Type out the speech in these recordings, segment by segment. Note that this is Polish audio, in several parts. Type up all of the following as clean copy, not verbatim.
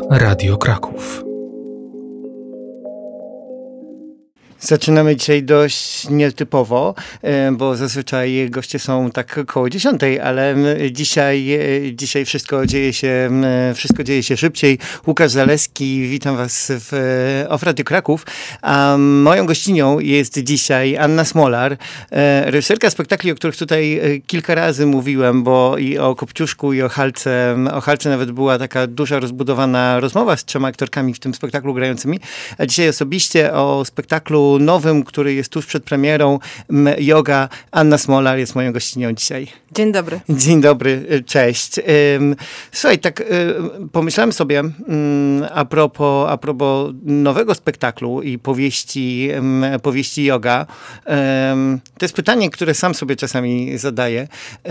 Radio Kraków. Zaczynamy dzisiaj dość nietypowo, bo zazwyczaj goście są tak koło 10, ale dzisiaj wszystko dzieje się szybciej. Łukasz Zaleski, witam was w Radio Kraków. A moją gościnią jest dzisiaj Anna Smolar, reżyserka spektakli, o których tutaj kilka razy mówiłem, bo i o Kopciuszku, i o Halce. O Halce nawet była taka duża, rozbudowana rozmowa z 3 aktorkami w tym spektaklu grającymi. A dzisiaj osobiście o spektaklu nowym, który jest tuż przed premierą, Yoga. Anna Smolar jest moją gościnią dzisiaj. Dzień dobry. Dzień dobry, cześć. Słuchaj, tak pomyślałem sobie a propos nowego spektaklu i powieści Yoga. To jest pytanie, które sam sobie czasami zadaję.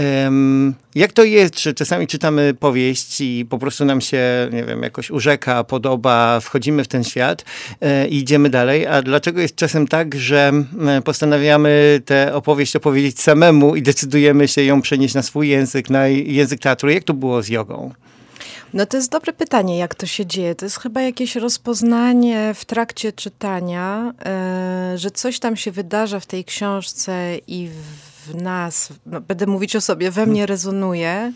Jak to jest, że czasami czytamy powieść i po prostu nam się, nie wiem, jakoś urzeka, podoba, wchodzimy w ten świat i idziemy dalej, a dlaczego jest czasem tak, że postanawiamy tę opowieść opowiedzieć samemu i decydujemy się ją przenieść na swój język, na język teatru? Jak to było z jogą? No to jest dobre pytanie, jak to się dzieje. To jest chyba jakieś rozpoznanie w trakcie czytania, że coś tam się wydarza w tej książce i w nas, no, będę mówić o sobie, we mnie rezonuje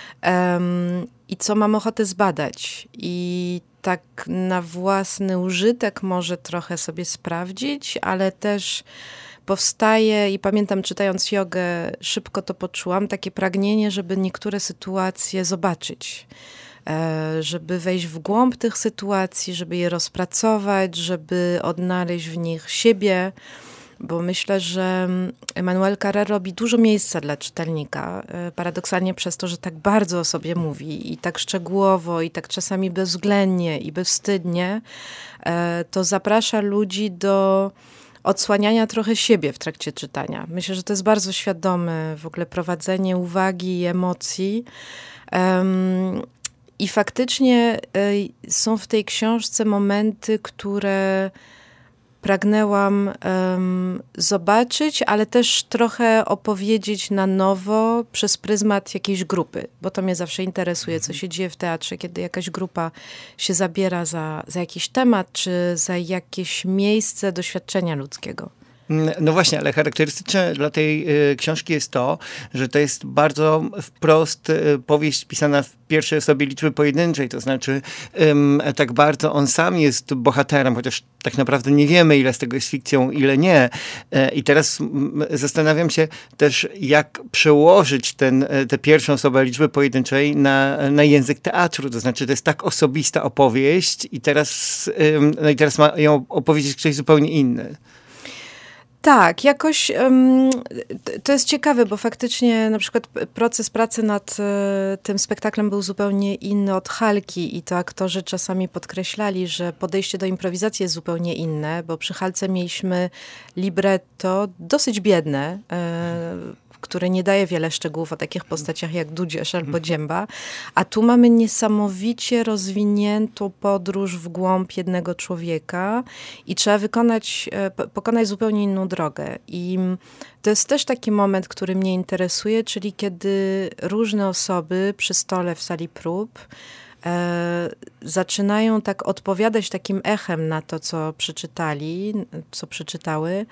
i co mam ochotę zbadać. I tak na własny użytek może trochę sobie sprawdzić, ale też powstaje, i pamiętam czytając jogę, szybko to poczułam, takie pragnienie, żeby niektóre sytuacje zobaczyć. Żeby wejść w głąb tych sytuacji, żeby je rozpracować, żeby odnaleźć w nich siebie, bo myślę, że Emmanuel Carrère robi dużo miejsca dla czytelnika, paradoksalnie przez to, że tak bardzo o sobie mówi i tak szczegółowo, i tak czasami bezwzględnie i bezwstydnie, to zaprasza ludzi do odsłaniania trochę siebie w trakcie czytania. Myślę, że to jest bardzo świadome w ogóle prowadzenie uwagi i emocji. I faktycznie są w tej książce momenty, które pragnęłam zobaczyć, ale też trochę opowiedzieć na nowo przez pryzmat jakiejś grupy, bo to mnie zawsze interesuje, co się dzieje w teatrze, kiedy jakaś grupa się zabiera za jakiś temat, czy za jakieś miejsce doświadczenia ludzkiego. No właśnie, ale charakterystyczne dla tej książki jest to, że to jest bardzo wprost powieść pisana w pierwszej osobie liczby pojedynczej, to znaczy tak bardzo on sam jest bohaterem, chociaż tak naprawdę nie wiemy, ile z tego jest fikcją, ile nie. I teraz zastanawiam się też, jak przełożyć tę pierwszą osobę liczby pojedynczej na język teatru, to znaczy to jest tak osobista opowieść i teraz ma ją opowiedzieć ktoś zupełnie inny. Tak, jakoś to jest ciekawe, bo faktycznie na przykład proces pracy nad tym spektaklem był zupełnie inny od Halki i to aktorzy czasami podkreślali, że podejście do improwizacji jest zupełnie inne, bo przy Halce mieliśmy libretto dosyć biedne, które nie daje wiele szczegółów o takich postaciach jak Dudzież albo Dzięba, a tu mamy niesamowicie rozwiniętą podróż w głąb jednego człowieka i trzeba pokonać zupełnie inną drogę. I to jest też taki moment, który mnie interesuje, czyli kiedy różne osoby przy stole w sali prób zaczynają tak odpowiadać takim echem na to, co przeczytały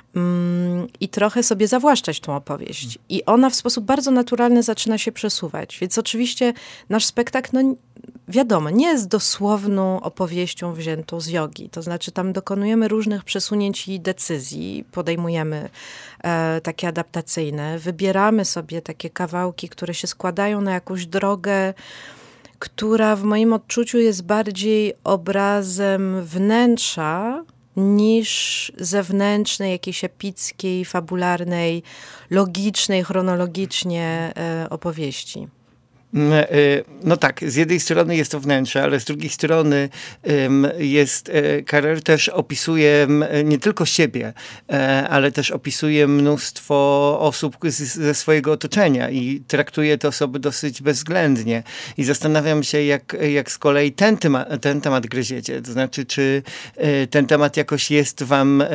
i trochę sobie zawłaszczać tą opowieść. I ona w sposób bardzo naturalny zaczyna się przesuwać. Więc oczywiście nasz spektakl, no wiadomo, nie jest dosłowną opowieścią wziętą z jogi. To znaczy tam dokonujemy różnych przesunięć i decyzji, podejmujemy takie adaptacyjne, wybieramy sobie takie kawałki, które się składają na jakąś drogę, która w moim odczuciu jest bardziej obrazem wnętrza niż zewnętrznej, jakiejś epickiej, fabularnej, logicznej, chronologicznie opowieści. No tak, z jednej strony jest to wnętrze, ale z drugiej strony Carrère też opisuje nie tylko siebie, ale też opisuje mnóstwo osób ze swojego otoczenia i traktuje te osoby dosyć bezwzględnie. I zastanawiam się, jak z kolei ten temat gryziecie. To znaczy, czy ten temat jakoś jest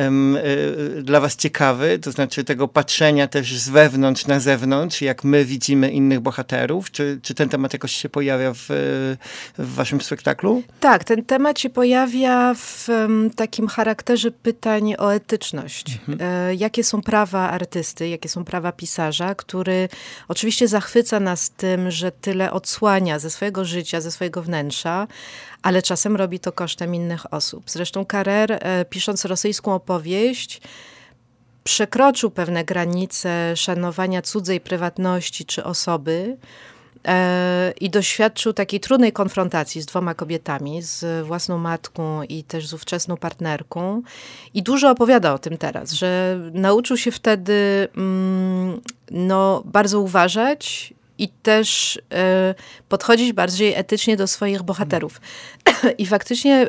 dla was ciekawy? To znaczy tego patrzenia też z wewnątrz na zewnątrz, jak my widzimy innych bohaterów? Czy czy ten temat jakoś się pojawia w waszym spektaklu? Tak, ten temat się pojawia w takim charakterze pytań o etyczność. Jakie są prawa artysty, jakie są prawa pisarza, który oczywiście zachwyca nas tym, że tyle odsłania ze swojego życia, ze swojego wnętrza, ale czasem robi to kosztem innych osób. Zresztą Carrère, pisząc rosyjską opowieść, przekroczył pewne granice szanowania cudzej prywatności czy osoby i doświadczył takiej trudnej konfrontacji z 2 kobietami, z własną matką i też z ówczesną partnerką. I dużo opowiada o tym teraz, że nauczył się wtedy bardzo uważać i też podchodzić bardziej etycznie do swoich bohaterów. I faktycznie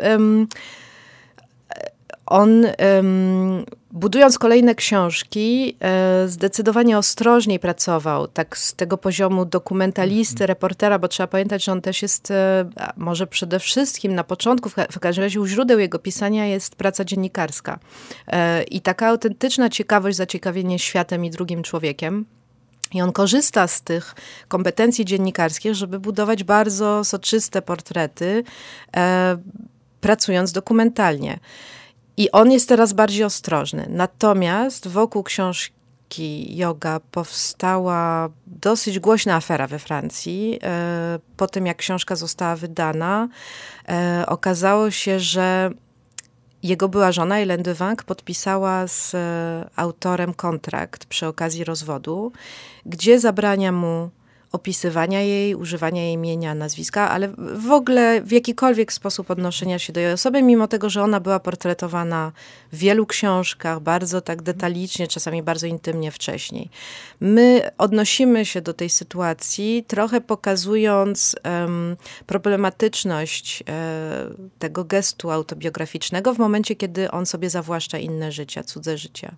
on, budując kolejne książki, zdecydowanie ostrożniej pracował, tak z tego poziomu dokumentalisty, reportera, bo trzeba pamiętać, że on też jest, może przede wszystkim na początku, w każdym razie u źródeł jego pisania jest praca dziennikarska. I taka autentyczna ciekawość, zaciekawienie światem i drugim człowiekiem. I on korzysta z tych kompetencji dziennikarskich, żeby budować bardzo soczyste portrety, pracując dokumentalnie. I on jest teraz bardziej ostrożny. Natomiast wokół książki Yoga powstała dosyć głośna afera we Francji. Po tym, jak książka została wydana, okazało się, że jego była żona, Hélène de Winck, podpisała z autorem kontrakt przy okazji rozwodu, gdzie zabrania mu opisywania jej, używania jej imienia, nazwiska, ale w ogóle w jakikolwiek sposób odnoszenia się do jej osoby, mimo tego, że ona była portretowana w wielu książkach, bardzo tak detalicznie, czasami bardzo intymnie wcześniej. My odnosimy się do tej sytuacji, trochę pokazując problematyczność tego gestu autobiograficznego w momencie, kiedy on sobie zawłaszcza inne życia, cudze życia.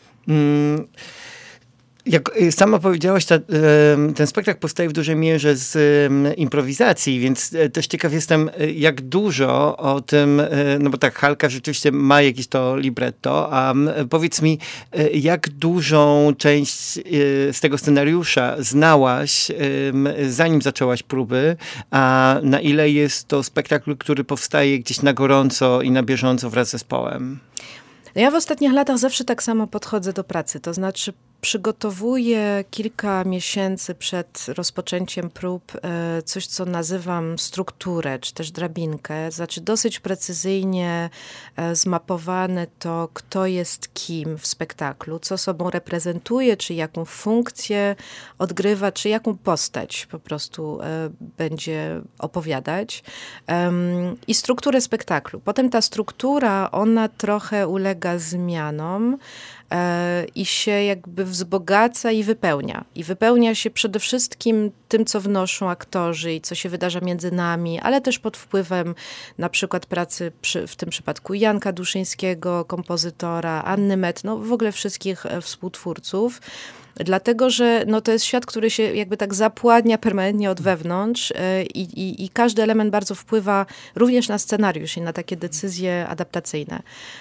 Jak sama powiedziałaś, ten spektakl powstaje w dużej mierze z improwizacji, więc też ciekaw jestem, jak dużo o tym, no bo tak, Halka rzeczywiście ma jakieś to libretto, a powiedz mi, jak dużą część z tego scenariusza znałaś, zanim zaczęłaś próby, a na ile jest to spektakl, który powstaje gdzieś na gorąco i na bieżąco wraz z zespołem? Ja w ostatnich latach zawsze tak samo podchodzę do pracy, to znaczy przygotowuję kilka miesięcy przed rozpoczęciem prób coś, co nazywam strukturę, czy też drabinkę. Znaczy dosyć precyzyjnie zmapowane to, kto jest kim w spektaklu, co sobą reprezentuje, czy jaką funkcję odgrywa, czy jaką postać po prostu będzie opowiadać. I strukturę spektaklu. Potem ta struktura, ona trochę ulega zmianom, i się jakby wzbogaca i wypełnia. I wypełnia się przede wszystkim tym, co wnoszą aktorzy i co się wydarza między nami, ale też pod wpływem na przykład pracy w tym przypadku Janka Duszyńskiego, kompozytora, Anny Met, no w ogóle wszystkich współtwórców. Dlatego, że no, to jest świat, który się jakby tak zapładnia permanentnie od wewnątrz i każdy element bardzo wpływa również na scenariusz i na takie decyzje adaptacyjne.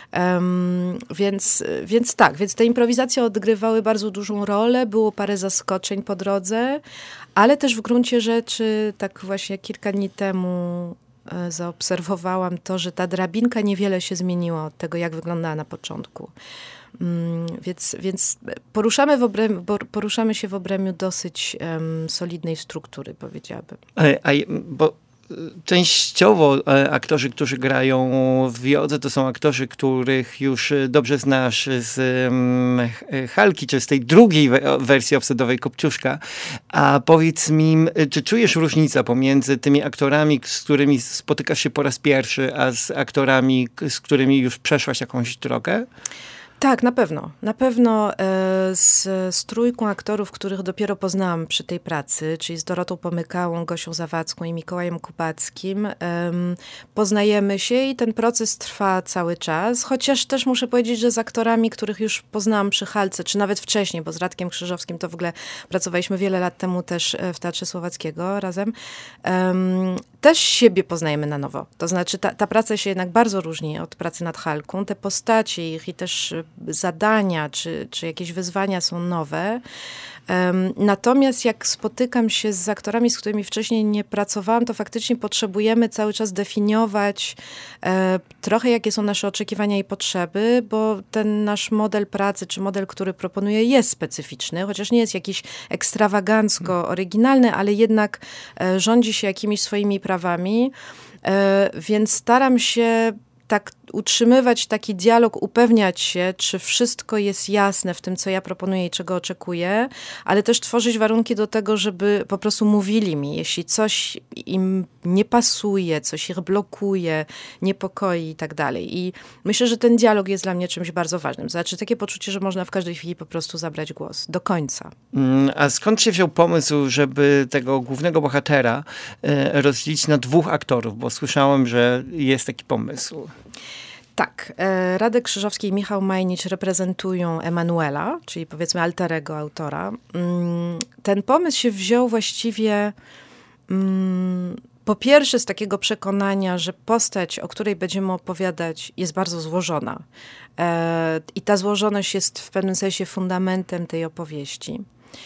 Więc te improwizacje odgrywały bardzo dużą rolę, było parę zaskoczeń po drodze, ale też w gruncie rzeczy tak właśnie kilka dni temu zaobserwowałam to, że ta drabinka niewiele się zmieniła od tego, jak wyglądała na początku. Więc poruszamy się w obrębie dosyć solidnej struktury, powiedziałabym. Bo częściowo aktorzy, którzy grają w Jodze, to są aktorzy, których już dobrze znasz z Halki, czy z tej drugiej wersji obsedowej Kopciuszka. A powiedz mi, czy czujesz różnicę pomiędzy tymi aktorami, z którymi spotykasz się po raz pierwszy, a z aktorami, z którymi już przeszłaś jakąś drogę? Tak, na pewno. Na pewno z trójką aktorów, których dopiero poznałam przy tej pracy, czyli z Dorotą Pomykałą, Gosią Zawadzką i Mikołajem Kupackim, poznajemy się i ten proces trwa cały czas, chociaż też muszę powiedzieć, że z aktorami, których już poznałam przy Halce, czy nawet wcześniej, bo z Radkiem Krzyżowskim to w ogóle pracowaliśmy wiele lat temu też w Teatrze Słowackiego razem, też siebie poznajemy na nowo. To znaczy ta praca się jednak bardzo różni od pracy nad Halką. Te postacie ich i też zadania, czy jakieś wyzwania są nowe. Natomiast jak spotykam się z aktorami, z którymi wcześniej nie pracowałam, to faktycznie potrzebujemy cały czas definiować trochę, jakie są nasze oczekiwania i potrzeby, bo ten nasz model pracy, czy model, który proponuję, jest specyficzny, chociaż nie jest jakiś ekstrawagancko oryginalny, ale jednak rządzi się jakimiś swoimi prawami, więc staram się tak utrzymywać taki dialog, upewniać się, czy wszystko jest jasne w tym, co ja proponuję i czego oczekuję, ale też tworzyć warunki do tego, żeby po prostu mówili mi, jeśli coś im nie pasuje, coś ich blokuje, niepokoi i tak dalej. I myślę, że ten dialog jest dla mnie czymś bardzo ważnym. Znaczy takie poczucie, że można w każdej chwili po prostu zabrać głos. Do końca. A skąd się wziął pomysł, żeby tego głównego bohatera rozdzielić na 2 aktorów? Bo słyszałem, że jest taki pomysł. Tak, Radek Krzyżowski i Michał Majnicz reprezentują Emanuela, czyli powiedzmy alterego autora. Ten pomysł się wziął właściwie po pierwsze z takiego przekonania, że postać, o której będziemy opowiadać, jest bardzo złożona. I ta złożoność jest w pewnym sensie fundamentem tej opowieści.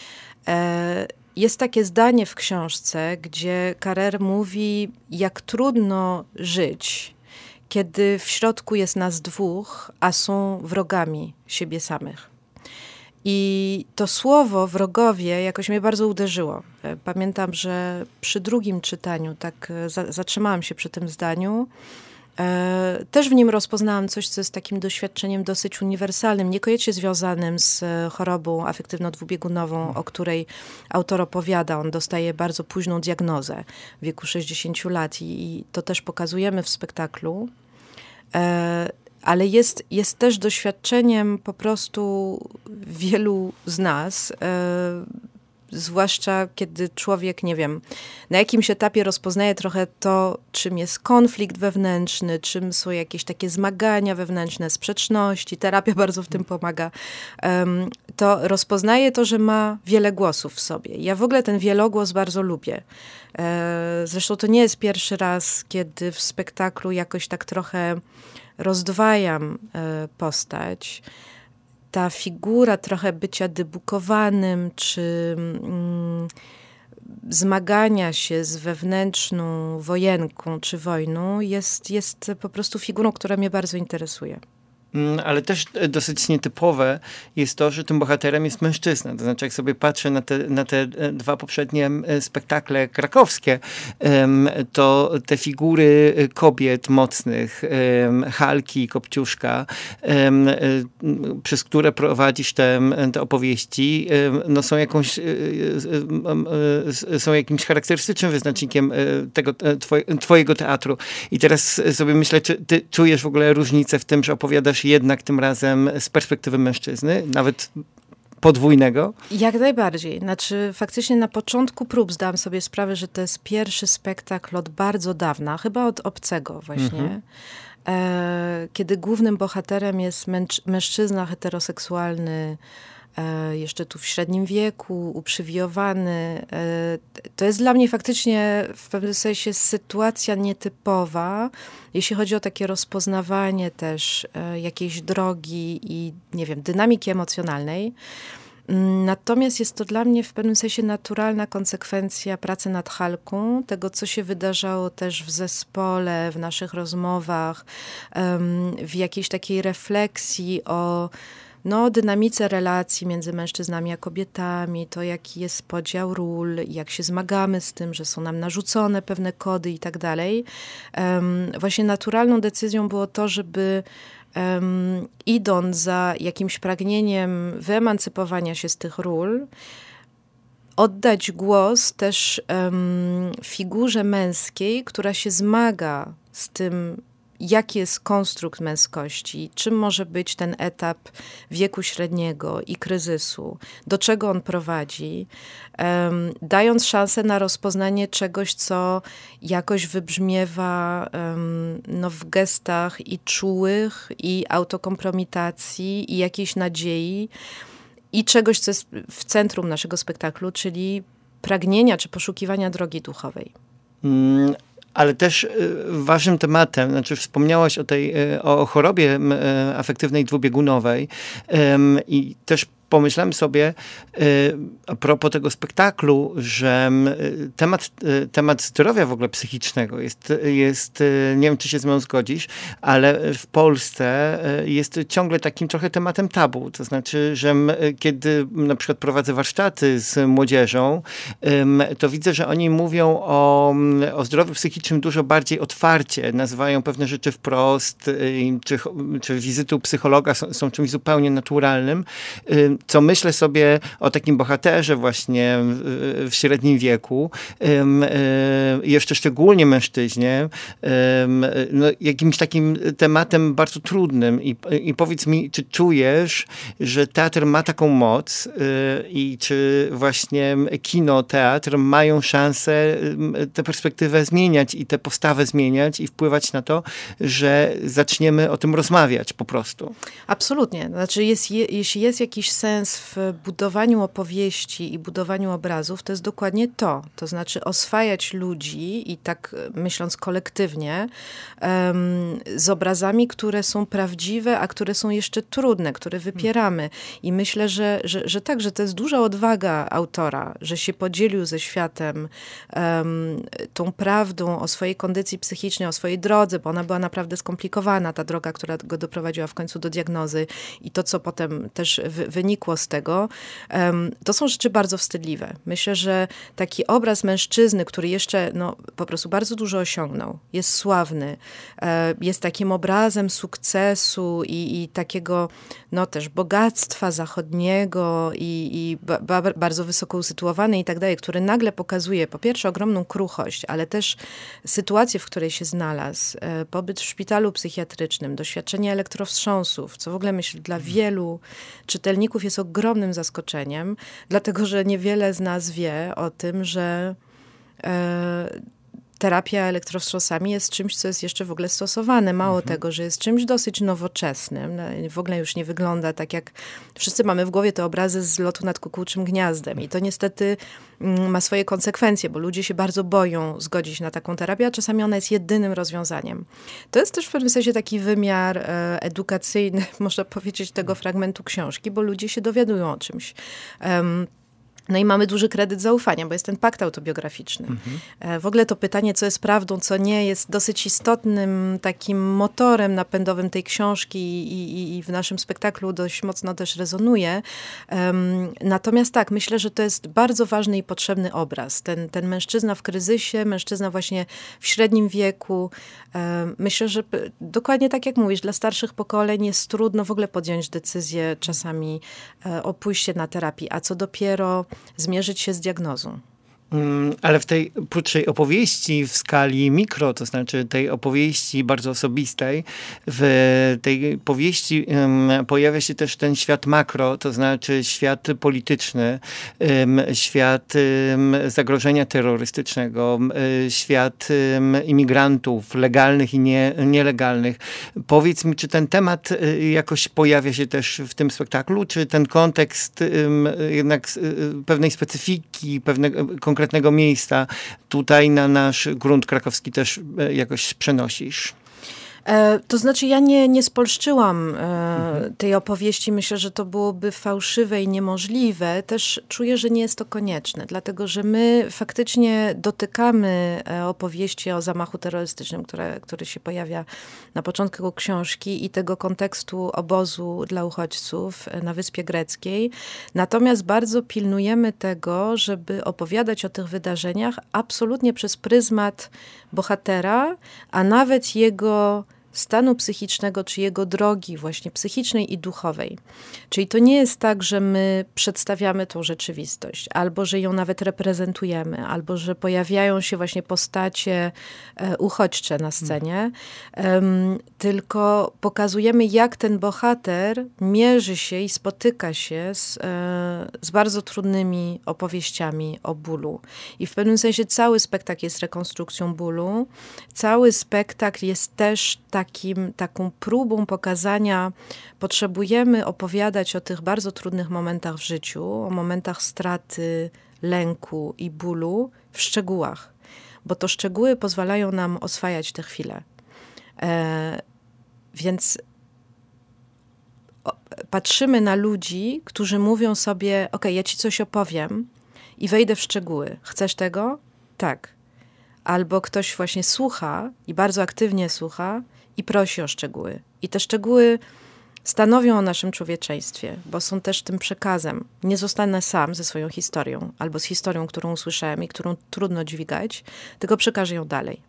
Jest takie zdanie w książce, gdzie Carrère mówi, jak trudno żyć, kiedy w środku jest nas 2, a są wrogami siebie samych. I to słowo wrogowie jakoś mnie bardzo uderzyło. Pamiętam, że przy drugim czytaniu tak zatrzymałam się przy tym zdaniu. Też w nim rozpoznałam coś, co jest takim doświadczeniem dosyć uniwersalnym, niekoniecznie związanym z chorobą afektywno-dwubiegunową, o której autor opowiada. On dostaje bardzo późną diagnozę w wieku 60 lat i to też pokazujemy w spektaklu. Ale jest też doświadczeniem po prostu wielu z nas, zwłaszcza kiedy człowiek, nie wiem, na jakimś etapie rozpoznaje trochę to, czym jest konflikt wewnętrzny, czym są jakieś takie zmagania wewnętrzne, sprzeczności. Terapia bardzo w tym pomaga. To rozpoznaje to, że ma wiele głosów w sobie. Ja w ogóle ten wielogłos bardzo lubię. Zresztą to nie jest pierwszy raz, kiedy w spektaklu jakoś tak trochę rozdwajam postać. Ta figura trochę bycia debukowanym, czy zmagania się z wewnętrzną wojenką, czy wojną jest po prostu figurą, która mnie bardzo interesuje. Ale też dosyć nietypowe jest to, że tym bohaterem jest mężczyzna. To znaczy, jak sobie patrzę na te 2 poprzednie spektakle krakowskie, to te figury kobiet mocnych, Halki, Kopciuszka, przez które prowadzisz te opowieści, no są jakimś charakterystycznym wyznacznikiem twojego teatru. I teraz sobie myślę, czy ty czujesz w ogóle różnicę w tym, że opowiadasz jednak tym razem z perspektywy mężczyzny, nawet podwójnego? Jak najbardziej. Znaczy faktycznie na początku prób zdałam sobie sprawę, że to jest pierwszy spektakl od bardzo dawna, chyba od Obcego właśnie, kiedy głównym bohaterem jest mężczyzna heteroseksualny, jeszcze tu w średnim wieku, uprzywilejowany. To jest dla mnie faktycznie w pewnym sensie sytuacja nietypowa, jeśli chodzi o takie rozpoznawanie też jakiejś drogi i, nie wiem, dynamiki emocjonalnej. Natomiast jest to dla mnie w pewnym sensie naturalna konsekwencja pracy nad Halką, tego, co się wydarzało też w zespole, w naszych rozmowach, w jakiejś takiej refleksji o dynamice relacji między mężczyznami a kobietami, to jaki jest podział ról, jak się zmagamy z tym, że są nam narzucone pewne kody i tak dalej. Właśnie naturalną decyzją było to, żeby idąc za jakimś pragnieniem wyemancypowania się z tych ról, oddać głos też figurze męskiej, która się zmaga z tym, jaki jest konstrukt męskości, czym może być ten etap wieku średniego i kryzysu, do czego on prowadzi, dając szansę na rozpoznanie czegoś, co jakoś wybrzmiewa w gestach i czułych, i autokompromitacji, i jakiejś nadziei, i czegoś, co jest w centrum naszego spektaklu, czyli pragnienia czy poszukiwania drogi duchowej. Ale też ważnym tematem, znaczy wspomniałaś o chorobie afektywnej dwubiegunowej i też pomyślałem sobie a propos tego spektaklu, że temat zdrowia w ogóle psychicznego jest, nie wiem, czy się z mną zgodzisz, ale w Polsce jest ciągle takim trochę tematem tabu. To znaczy, że kiedy na przykład prowadzę warsztaty z młodzieżą, to widzę, że oni mówią o zdrowiu psychicznym dużo bardziej otwarcie, nazywają pewne rzeczy wprost, czy wizyty u psychologa są czymś zupełnie naturalnym, co myślę sobie o takim bohaterze właśnie w średnim wieku, jeszcze szczególnie mężczyźnie, no, jakimś takim tematem bardzo trudnym i powiedz mi, czy czujesz, że teatr ma taką moc i czy właśnie kino, teatr mają szansę tę perspektywę zmieniać i tę postawę zmieniać i wpływać na to, że zaczniemy o tym rozmawiać po prostu. Absolutnie. Znaczy jeśli jest jakiś sens w budowaniu opowieści i budowaniu obrazów, to jest dokładnie to. To znaczy oswajać ludzi i tak myśląc kolektywnie z obrazami, które są prawdziwe, a które są jeszcze trudne, które wypieramy. I myślę, że tak, że to jest duża odwaga autora, że się podzielił ze światem tą prawdą o swojej kondycji psychicznej, o swojej drodze, bo ona była naprawdę skomplikowana, ta droga, która go doprowadziła w końcu do diagnozy i to, co potem też wynikło z tego, to są rzeczy bardzo wstydliwe. Myślę, że taki obraz mężczyzny, który jeszcze po prostu bardzo dużo osiągnął, jest sławny, jest takim obrazem sukcesu i takiego też bogactwa zachodniego i bardzo wysoko usytuowany i tak dalej, który nagle pokazuje po pierwsze ogromną kruchość, ale też sytuację, w której się znalazł, pobyt w szpitalu psychiatrycznym, doświadczenie elektrowstrząsów, co w ogóle myślę dla wielu czytelników jest ogromnym zaskoczeniem, dlatego że niewiele z nas wie o tym, że terapia elektrowstrząsami jest czymś, co jest jeszcze w ogóle stosowane. Mało tego, że jest czymś dosyć nowoczesnym. W ogóle już nie wygląda tak, jak wszyscy mamy w głowie te obrazy z lotu nad kukułczym gniazdem. I to niestety ma swoje konsekwencje, bo ludzie się bardzo boją zgodzić na taką terapię, a czasami ona jest jedynym rozwiązaniem. To jest też w pewnym sensie taki wymiar edukacyjny, można powiedzieć, tego fragmentu książki, bo ludzie się dowiadują o czymś. No i mamy duży kredyt zaufania, bo jest ten pakt autobiograficzny. W ogóle to pytanie, co jest prawdą, co nie, jest dosyć istotnym takim motorem napędowym tej książki i w naszym spektaklu dość mocno też rezonuje. Natomiast tak, myślę, że to jest bardzo ważny i potrzebny obraz. Ten mężczyzna w kryzysie, mężczyzna właśnie w średnim wieku. Myślę, że dokładnie tak jak mówisz, dla starszych pokoleń jest trudno w ogóle podjąć decyzję czasami o pójście na terapię, a co dopiero zmierzyć się z diagnozą. Ale w tej krótszej opowieści w skali mikro, to znaczy tej opowieści bardzo osobistej, w tej powieści pojawia się też ten świat makro, to znaczy świat polityczny, świat zagrożenia terrorystycznego, świat imigrantów legalnych i nielegalnych. Powiedz mi, czy ten temat jakoś pojawia się też w tym spektaklu, czy ten kontekst jednak pewnej specyfiki, pewnego konkretnego miejsca tutaj na nasz grunt krakowski też jakoś przenosisz? To znaczy ja nie spolszczyłam tej opowieści. Myślę, że to byłoby fałszywe i niemożliwe. Też czuję, że nie jest to konieczne, dlatego że my faktycznie dotykamy opowieści o zamachu terrorystycznym, który się pojawia na początku książki i tego kontekstu obozu dla uchodźców na Wyspie Greckiej. Natomiast bardzo pilnujemy tego, żeby opowiadać o tych wydarzeniach absolutnie przez pryzmat bohatera, a nawet jego stanu psychicznego, czy jego drogi właśnie psychicznej i duchowej. Czyli to nie jest tak, że my przedstawiamy tą rzeczywistość, albo że ją nawet reprezentujemy, albo że pojawiają się właśnie postacie uchodźcze na scenie, tylko pokazujemy, jak ten bohater mierzy się i spotyka się z bardzo trudnymi opowieściami o bólu. I w pewnym sensie cały spektakl jest rekonstrukcją bólu. Cały spektakl jest też taką próbą pokazania, potrzebujemy opowiadać o tych bardzo trudnych momentach w życiu, o momentach straty, lęku i bólu w szczegółach, bo to szczegóły pozwalają nam oswajać te chwile. Więc patrzymy na ludzi, którzy mówią sobie, okej, ja ci coś opowiem i wejdę w szczegóły. Chcesz tego? Tak. Albo ktoś właśnie słucha i bardzo aktywnie słucha i prosi o szczegóły. I te szczegóły stanowią o naszym człowieczeństwie, bo są też tym przekazem. Nie zostanę sam ze swoją historią albo z historią, którą usłyszałem i którą trudno dźwigać, tylko przekażę ją dalej.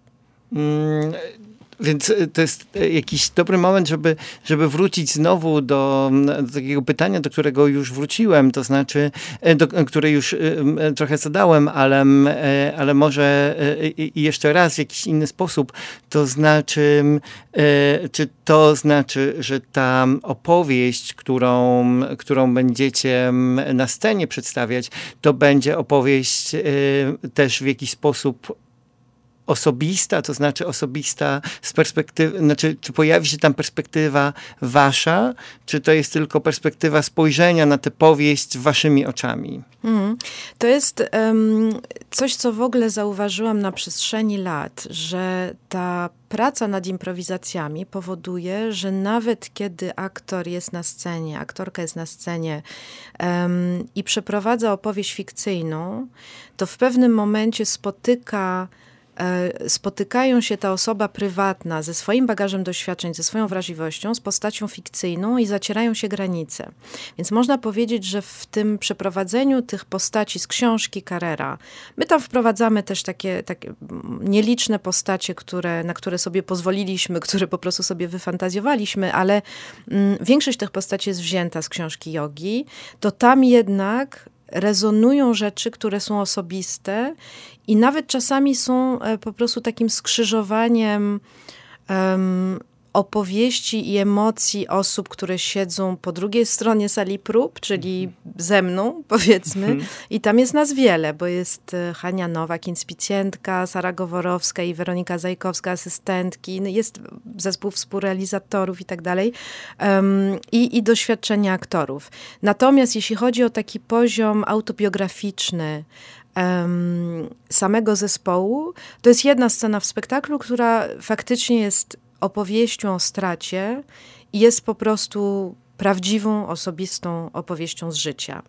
Więc to jest jakiś dobry moment, żeby wrócić znowu do takiego pytania, do którego już wróciłem, to znaczy, które już trochę zadałem, ale może jeszcze raz w jakiś inny sposób. To znaczy, czy to znaczy, że ta opowieść, którą będziecie na scenie przedstawiać, to będzie opowieść też w jakiś sposób osobista, to znaczy osobista z perspektywy, znaczy czy pojawi się tam perspektywa wasza, czy to jest tylko perspektywa spojrzenia na tę powieść waszymi oczami? To jest coś, co w ogóle zauważyłam na przestrzeni lat, że ta praca nad improwizacjami powoduje, że nawet kiedy aktor jest na scenie, aktorka jest na scenie i przeprowadza opowieść fikcyjną, to w pewnym momencie spotykają się ta osoba prywatna ze swoim bagażem doświadczeń, ze swoją wrażliwością, z postacią fikcyjną i zacierają się granice. Więc można powiedzieć, że w tym przeprowadzeniu tych postaci z książki Carrera, my tam wprowadzamy też takie nieliczne postacie, na które sobie pozwoliliśmy, które po prostu sobie wyfantazjowaliśmy, ale większość tych postaci jest wzięta z książki Jogi, to tam jednak rezonują rzeczy, które są osobiste i nawet czasami są po prostu takim skrzyżowaniem opowieści i emocji osób, które siedzą po drugiej stronie sali prób, czyli ze mną, powiedzmy. I tam jest nas wiele, bo jest Hania Nowak, inspicjentka, Sara Goworowska i Weronika Zajkowska, asystentki. Jest zespół współrealizatorów i tak dalej. I doświadczenia aktorów. Natomiast jeśli chodzi o taki poziom autobiograficzny, samego zespołu, to jest jedna scena w spektaklu, która faktycznie jest opowieścią o stracie i jest po prostu prawdziwą, osobistą opowieścią z życia.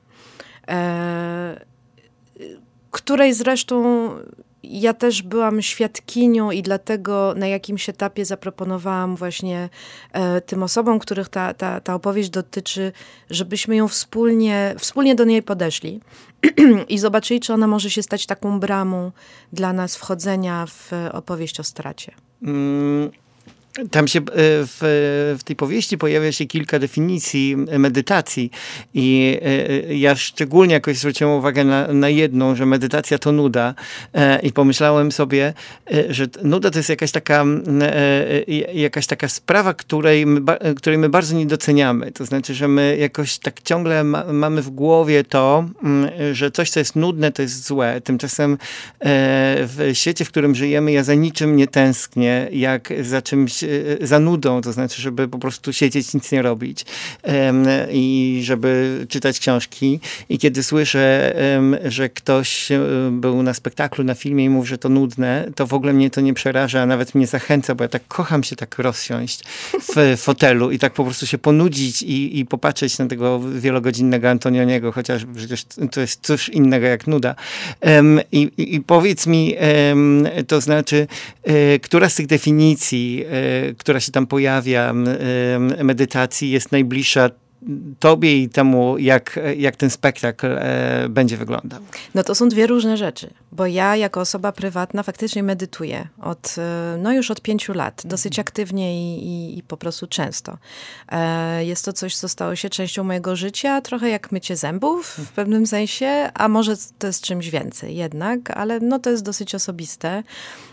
Której zresztą ja też byłam świadkinią i dlatego na jakimś etapie zaproponowałam właśnie tym osobom, których ta opowieść dotyczy, żebyśmy ją wspólnie do niej podeszli i zobaczyli, czy ona może się stać taką bramą dla nas wchodzenia w opowieść o stracie. Tam się w tej powieści pojawia się kilka definicji medytacji i ja szczególnie jakoś zwróciłem uwagę na jedną, że medytacja to nuda i pomyślałem sobie, że nuda to jest jakaś taka sprawa, której my bardzo nie doceniamy. To znaczy, że my jakoś tak ciągle mamy w głowie to, że coś, co jest nudne, to jest złe. Tymczasem w świecie, w którym żyjemy, ja za niczym nie tęsknię, jak za czymś, za nudą, to znaczy, żeby po prostu siedzieć, nic nie robić i żeby czytać książki. I kiedy słyszę, że ktoś był na spektaklu, na filmie i mówi, że to nudne, to w ogóle mnie to nie przeraża, a nawet mnie zachęca, bo ja tak kocham się tak rozsiąść w fotelu i tak po prostu się ponudzić i popatrzeć na tego wielogodzinnego Antonioniego, chociaż przecież to jest coś innego jak nuda. I powiedz mi, to znaczy, która z tych definicji, która się tam pojawia, medytacji, jest najbliższa tobie i temu, jak ten spektakl będzie wyglądał? No to są dwie różne rzeczy, bo ja jako osoba prywatna faktycznie medytuję już od 5 lat, dosyć aktywnie i po prostu często. Jest to coś, co stało się częścią mojego życia, trochę jak mycie zębów w pewnym sensie, a może to jest czymś więcej jednak, ale no to jest dosyć osobiste.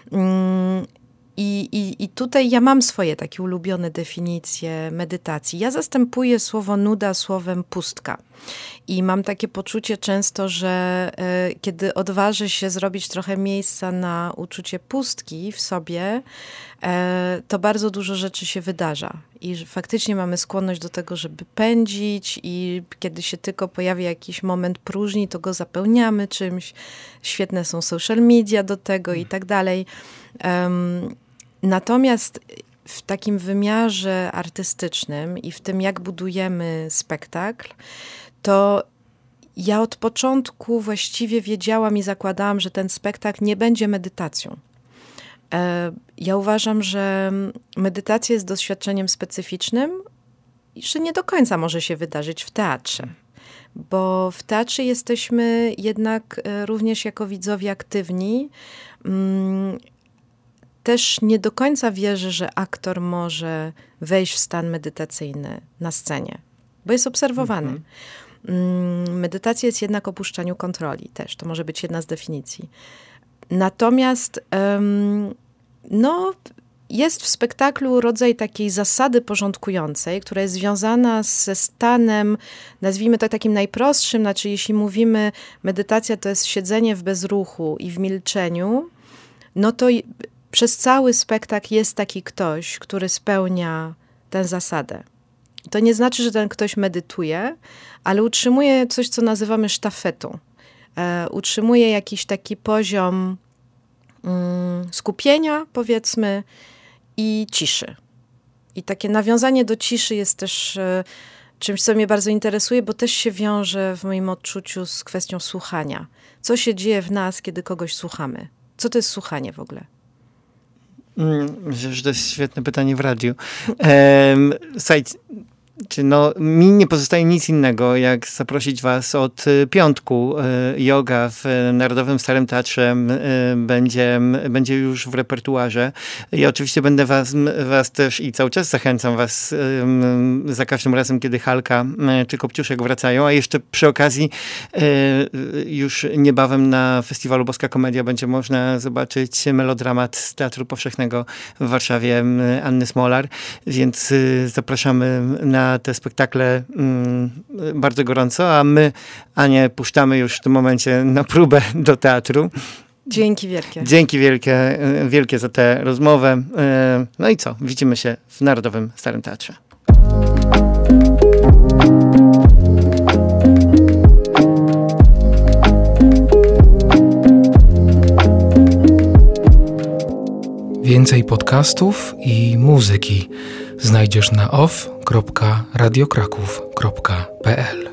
I tutaj ja mam swoje takie ulubione definicje medytacji. Ja zastępuję słowo nuda słowem pustka. I mam takie poczucie często, że kiedy odważę się zrobić trochę miejsca na uczucie pustki w sobie, to bardzo dużo rzeczy się wydarza. I że faktycznie mamy skłonność do tego, żeby pędzić i kiedy się tylko pojawi jakiś moment próżni, to go zapełniamy czymś. Świetne są social media do tego i tak dalej. Natomiast w takim wymiarze artystycznym i w tym, jak budujemy spektakl, to ja od początku właściwie wiedziałam i zakładałam, że ten spektakl nie będzie medytacją. Ja uważam, że medytacja jest doświadczeniem specyficznym i że nie do końca może się wydarzyć w teatrze. Bo w teatrze jesteśmy jednak również jako widzowie aktywni. Też nie do końca wierzę, że aktor może wejść w stan medytacyjny na scenie, bo jest obserwowany. Medytacja jest jednak opuszczaniu kontroli też. To może być jedna z definicji. Natomiast jest w spektaklu rodzaj takiej zasady porządkującej, która jest związana ze stanem, nazwijmy to takim najprostszym, znaczy jeśli mówimy medytacja to jest siedzenie w bezruchu i w milczeniu, no to przez cały spektakl jest taki ktoś, który spełnia tę zasadę. To nie znaczy, że ten ktoś medytuje, ale utrzymuje coś, co nazywamy sztafetą. Utrzymuje jakiś taki poziom skupienia, powiedzmy, i ciszy. I takie nawiązanie do ciszy jest też czymś, co mnie bardzo interesuje, bo też się wiąże w moim odczuciu z kwestią słuchania. Co się dzieje w nas, kiedy kogoś słuchamy? Co to jest słuchanie w ogóle? Myślę, że to jest świetne pytanie w radiu. Słuchajcie, mi nie pozostaje nic innego, jak zaprosić was od piątku. Yoga w Narodowym Starym Teatrze będzie już w repertuarze. I oczywiście będę was też i cały czas zachęcam was za każdym razem, kiedy Halka czy Kopciuszek wracają. A jeszcze przy okazji już niebawem na festiwalu Boska Komedia będzie można zobaczyć melodramat z Teatru Powszechnego w Warszawie Anny Smolar. Więc zapraszamy na te spektakle bardzo gorąco, a my, Anię, puszczamy już w tym momencie na próbę do teatru. Dzięki wielkie. Dzięki wielkie za tę rozmowę. No i co? Widzimy się w Narodowym Starym Teatrze. Więcej podcastów i muzyki znajdziesz na off.radiokraków.pl